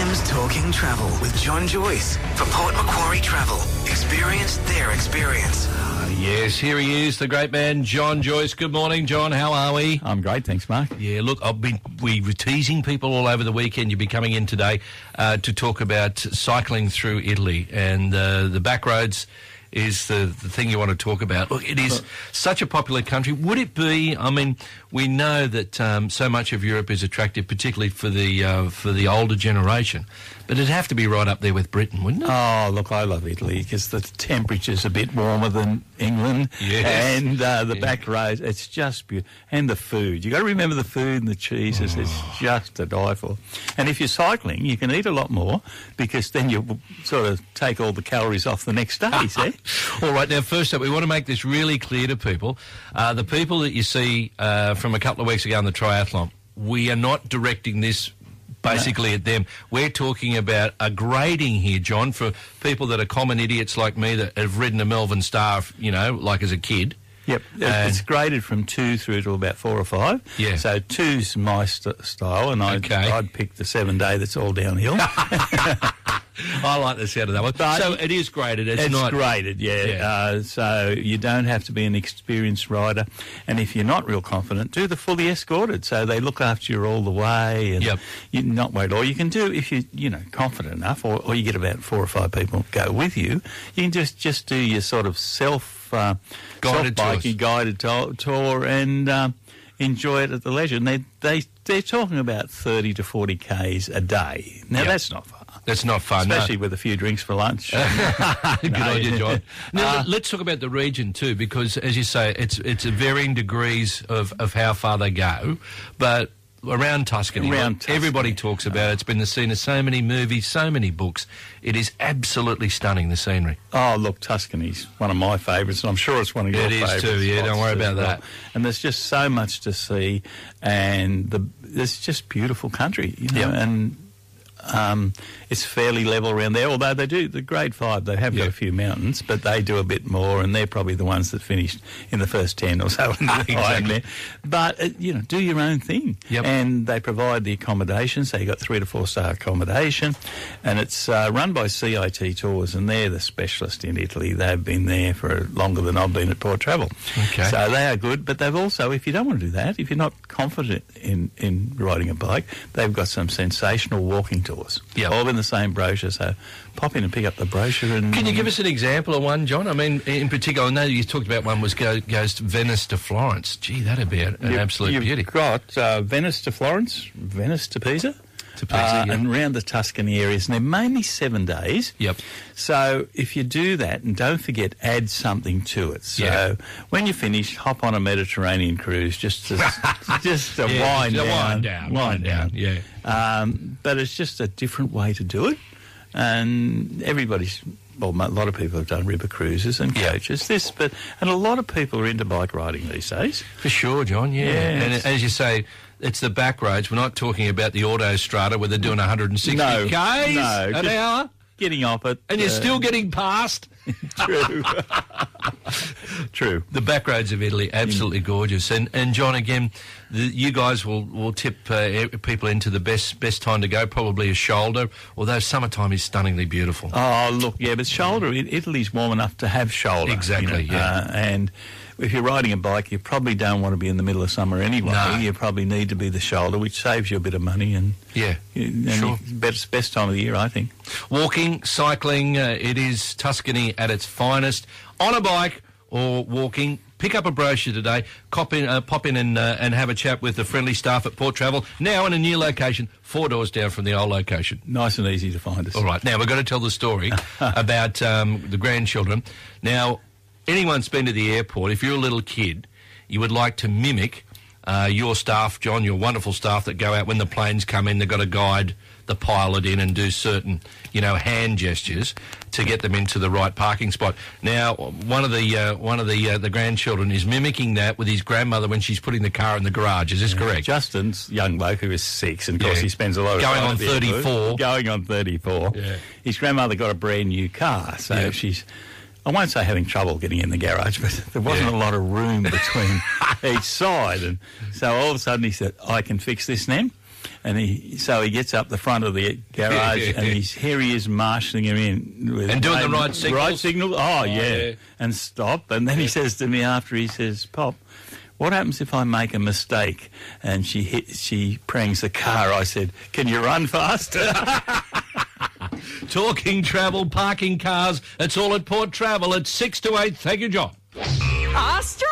Sam's Talking Travel with John Joyce for Port Macquarie Travel. Experience their experience. Yes, here he is, the great man, John Joyce. Good morning, John. How are we? I'm great, thanks, Mark. Yeah, look, we were teasing people all over the weekend. You'll be coming in today to talk about cycling through Italy, and the back roads is the thing you want to talk about. Look, it is such a popular country. Would it be? I mean, we know that so much of Europe is attractive, particularly for the older generation. But it'd have to be right up there with Britain, wouldn't it? Oh, look, I love Italy because the temperature's a bit warmer than England. Yes. And the back roads, it's just beautiful. And the food. You've got to remember the food and the cheeses. It's just to die for. And if you're cycling, you can eat a lot more because then you sort of take all the calories off the next day, see? All right, now, first up, we want to make this really clear to people. The people that you see from a couple of weeks ago in the triathlon, we are not directing this basically at them. We're talking about a grading here, John, for people that are common idiots like me that have ridden a Melbourne Star, you know, like as a kid. Yep, it's graded from 2 through to about 4 or 5. Yeah. So 2's my style, and I'd pick the 7-day that's all downhill. I like the sound of that one. But so it is graded. It's not graded, yeah. So you don't have to be an experienced rider, and if you're not real confident, do the fully escorted. So they look after you all the way, and you're not worried. Or you can do if you're confident enough, or you get about 4 or 5 people go with you. You can just do your sort of guided tour and enjoy it at the leisure. And they're talking about 30 to 40 Ks a day. Now that's not far. That's not fun, especially with a few drinks for lunch. Good on you, John. Now, let's talk about the region too, because as you say, it's varying degrees of how far they go, but around Tuscany, everybody talks about it. It's been the scene of so many movies, so many books. It is absolutely stunning, the scenery. Oh, look, Tuscany's one of my favourites, and I'm sure it's one of your favourites. It is too, yeah, don't worry about that. And there's just so much to see, and it's just beautiful country, you know, and it's fairly level around there, although they do the grade 5. They have got a few mountains, but they do a bit more, and they're probably the ones that finished in the first 10 or so. Exactly. But do your own thing, and they provide the accommodation. So you got 3 to 4 star accommodation, and it's run by CIT Tours, and they're the specialist in Italy. They've been there for longer than I've been at Port Travel. Okay. So they are good, but they've also, if you don't want to do that, if you're not confident in riding a bike, they've got some sensational walking tours. All in the same brochure, so pop in and pick up the brochure. And can you give us an example of one, John? I mean, in particular, I know you talked about one goes to Venice to Florence. Gee, that'd be an absolute beauty. You've got Venice to Florence, Venice to Pisa. And around the Tuscany areas, and they're mainly 7 days. Yep. So if you do that, and don't forget, add something to it. So when you finish, hop on a Mediterranean cruise, just to wind down. Yeah. But it's just a different way to do it, and a lot of people have done river cruises and coaches. And a lot of people are into bike riding these days. For sure, John. Yeah. And as you say, it's the back roads. We're not talking about the Autostrada where they're doing 160 Ks an hour. Getting off it. And you're still getting past. True. True. The back roads of Italy, absolutely gorgeous. And John, again, you guys will tip people into the best time to go, probably a shoulder, although summertime is stunningly beautiful. Oh, look, but shoulder, Italy's warm enough to have shoulder. Exactly, and if you're riding a bike, you probably don't want to be in the middle of summer anyway. No. You probably need to be the shoulder, which saves you a bit of money. And sure. Best time of the year, I think. Walking, cycling, it is Tuscany at its finest. On a bike or walking, pick up a brochure today, pop in and have a chat with the friendly staff at Port Travel, now in a new location, 4 doors down from the old location. Nice and easy to find us. All right, now we've got to tell the story about the grandchildren. Now, anyone's been to the airport, if you're a little kid, you would like to mimic your staff, John, your wonderful staff that go out when the planes come in, they've got to guide the pilot in and do certain, hand gestures to get them into the right parking spot. Now, one of the grandchildren is mimicking that with his grandmother when she's putting the car in the garage. Is this correct? Justin's young bloke who is 6, and of course he spends a lot of time on 34. Going on 34. Yeah. His grandmother got a brand new car, so she's, I won't say having trouble getting in the garage, but there wasn't a lot of room between each side. And so all of a sudden he said, I can fix this, Nan. And so he gets up the front of the garage, and here he is marshalling him in. And doing the right signals? Right signal, yeah. And stop. And then he says to me after, he says, Pop, what happens if I make a mistake and she prangs the car? I said, can you run faster? Talking travel, parking cars, it's all at Port Travel at 6 to 8. Thank you, John. Ask